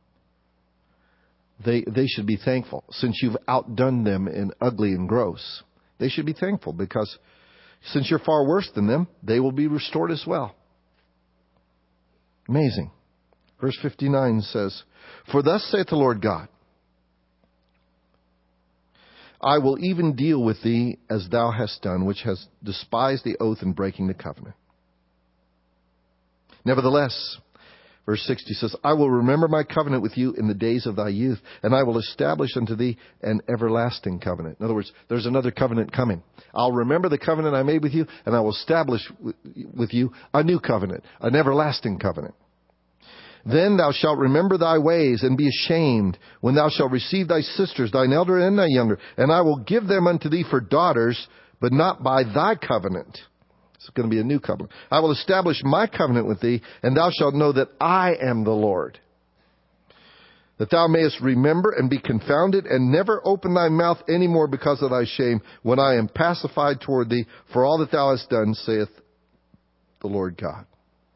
they they should be thankful. Since you've outdone them in ugly and gross, they should be thankful, because since you're far worse than them, they will be restored as well. Amazing. Verse fifty-nine says, For thus saith the Lord God, I will even deal with thee as thou hast done, which hast despised the oath and breaking the covenant. Nevertheless, verse sixty says, I will remember my covenant with you in the days of thy youth, and I will establish unto thee an everlasting covenant. In other words, there's another covenant coming. I'll remember the covenant I made with you, and I will establish with you a new covenant, an everlasting covenant. Then thou shalt remember thy ways and be ashamed when thou shalt receive thy sisters, thine elder and thy younger, and I will give them unto thee for daughters, but not by thy covenant. It's going to be a new covenant. I will establish my covenant with thee, and thou shalt know that I am the Lord. That thou mayest remember and be confounded, and never open thy mouth any more because of thy shame, when I am pacified toward thee for all that thou hast done, saith the Lord God.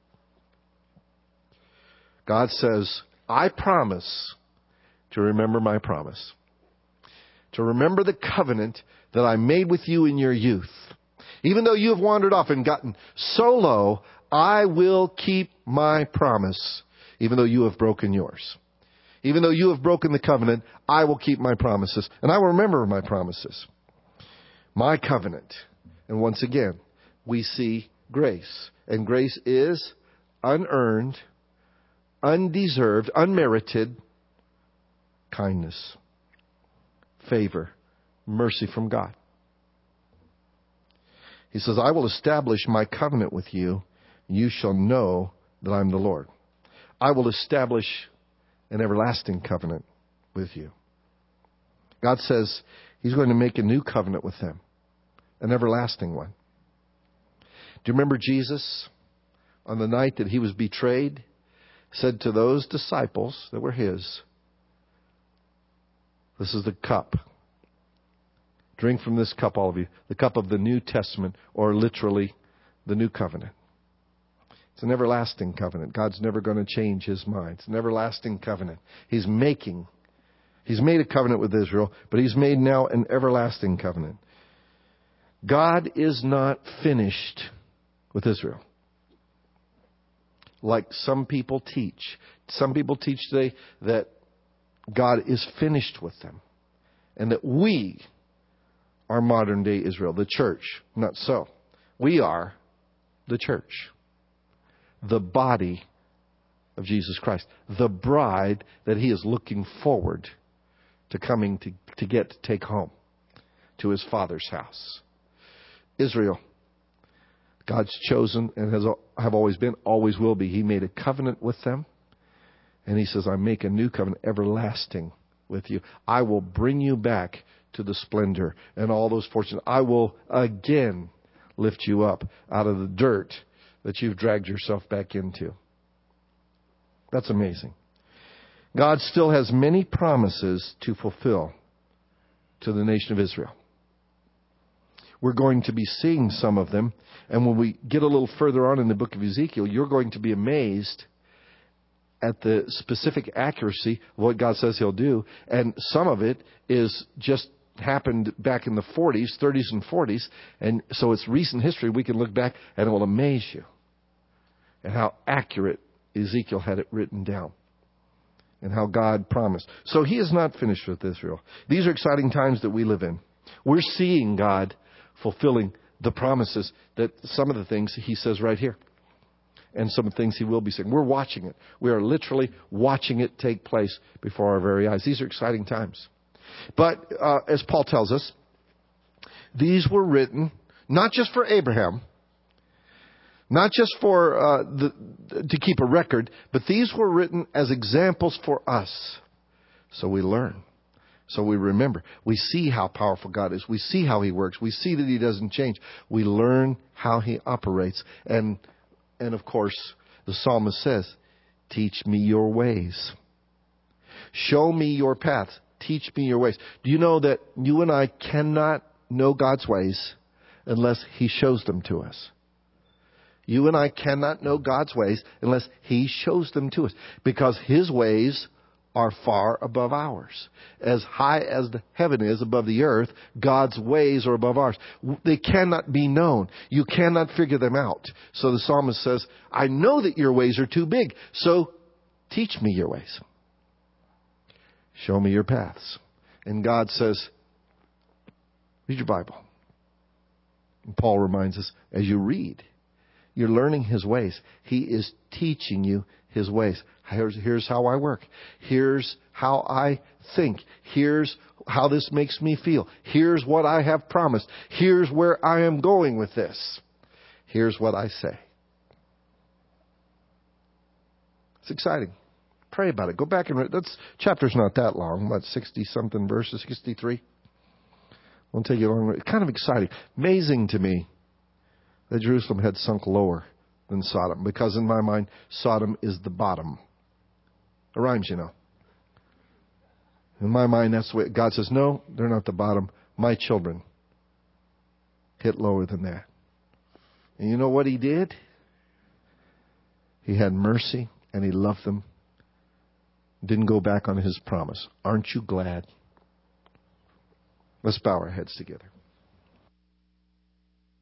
God says, I promise to remember my promise. To remember the covenant that I made with you in your youth. Even though you have wandered off and gotten so low, I will keep my promise, even though you have broken yours. Even though you have broken the covenant, I will keep my promises. And I will remember my promises. My covenant. And once again, we see grace. And grace is unearned, undeserved, unmerited kindness, favor, mercy from God. He says, I will establish my covenant with you. You shall know that I'm the Lord. I will establish an everlasting covenant with you. God says he's going to make a new covenant with them, an everlasting one. Do you remember Jesus on the night that he was betrayed said to those disciples that were his, this is the cup. Drink from this cup, all of you. The cup of the New Testament, or literally the New Covenant. It's an everlasting covenant. God's never going to change his mind. It's an everlasting covenant. He's making, he's made a covenant with Israel, but he's made now an everlasting covenant. God is not finished with Israel. like some people teach. Some people teach today that God is finished with them and that we are modern day Israel, the church. Not so. We are the church, the body of Jesus Christ, the bride that He is looking forward to coming to, to get to take home to His Father's house. Israel, God's chosen and has have always been, always will be. He made a covenant with them. And He says, I make a new covenant, everlasting with you. I will bring you back to the splendor and all those fortunes. I will again lift you up out of the dirt that you've dragged yourself back into. That's amazing. God still has many promises to fulfill to the nation of Israel. We're going to be seeing some of them. And when we get a little further on in the book of Ezekiel, you're going to be amazed at the specific accuracy of what God says He'll do. And some of it is just happened back in the forties, thirties and forties. And so it's recent history. We can look back and it will amaze you at how accurate Ezekiel had it written down and how God promised. So He is not finished with Israel. These are exciting times that we live in. We're seeing God fulfilling the promises, that some of the things He says right here and some of the things He will be saying. We're watching it. We are literally watching it take place before our very eyes. These are exciting times. But uh, as Paul tells us, these were written not just for Abraham, not just for uh, the, to keep a record, but these were written as examples for us. So we learn. So we remember. We see how powerful God is. We see how He works. We see that He doesn't change. We learn how He operates. And, and of course, the psalmist says, teach me your ways. Show me your paths. Teach me your ways. Do you know that you and I cannot know God's ways unless He shows them to us? You and I cannot know God's ways unless He shows them to us. Because His ways are far above ours. As high as the heaven is above the earth, God's ways are above ours. They cannot be known. You cannot figure them out. So the psalmist says, I know that your ways are too big, so teach me your ways. Show me your paths. And God says, read your Bible. And Paul reminds us, as you read, you're learning His ways. He is teaching you His ways. Here's, here's how I work. Here's how I think. Here's how this makes me feel. Here's what I have promised. Here's where I am going with this. Here's what I say. It's exciting. Pray about it. Go back and read. That's chapter's not that long. About sixty-something verses, sixty-three. Won't take you long. It's kind of exciting. Amazing to me that Jerusalem had sunk lower than Sodom. Because in my mind, Sodom is the bottom. It rhymes, you know. In my mind, that's the way God says, no, they're not the bottom. My children hit lower than that. And you know what He did? He had mercy and He loved them. Didn't go back on His promise. Aren't you glad? Let's bow our heads together.